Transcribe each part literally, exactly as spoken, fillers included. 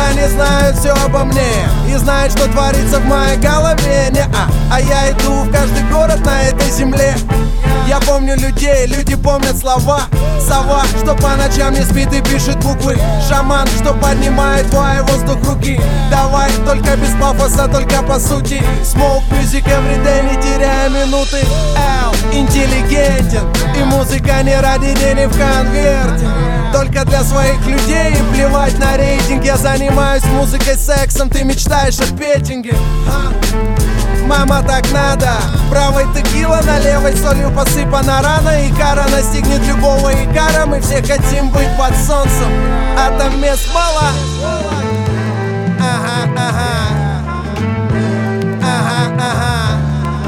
Они знают все обо мне и знают, что творится в моей голове. Не-а, а я иду в каждый город на этой земле. Я помню людей, люди помнят слова. Сова, что по ночам не спит и пишет буквы. Шаман, что поднимает твой воздух руки. Давай, только без пафоса, только по сути. Smoke music everyday, не теряя минуты. Эл, интеллигентен, и музыка не ради денег в конверте. Только для своих людей и плевать на рейтинг. Я занимаюсь музыкой, сексом, ты мечтаешь о петинге. Мама, так надо. Правой текила, на левой солью посыпана рана. И кара настигнет любого икара. Мы все хотим быть под солнцем, а там мест мало. Ага, ага. Ага, ага.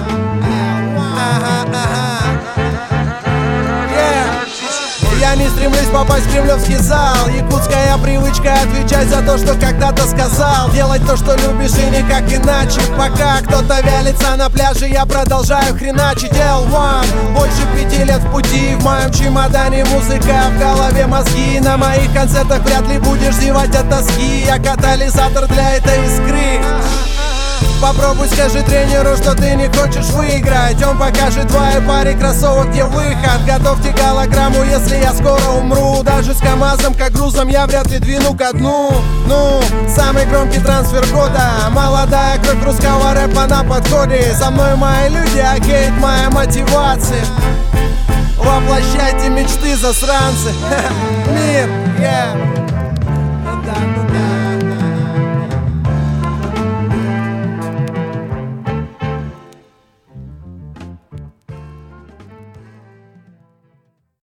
Ага, ага. Yeah. Я не стремлюсь попасть в кремлевский зал. Якутская привычка отвечать за то, что когда-то сказал. Делать то, что любишь, и никак иначе. Пока кто-то вялится на пляже, я продолжаю хреначить. эл один, больше пяти лет в пути. В моем чемодане музыка, в голове мозги. На моих концертах вряд ли будешь зевать от тоски. Я катализатор для этой искры. Попробуй скажи тренеру, что ты не хочешь выиграть. Он покажет твоей паре кроссовок, где выход. Готовьте голограмму, если я скоро умру. Даже с КамАЗом, как грузом, я вряд ли двину ко дну. Ну, самый громкий трансфер года. Молодая кровь русского рэпа на подходе. Со мной мои люди, а гейт моя мотивация. Воплощайте мечты, засранцы. Мир, yeah.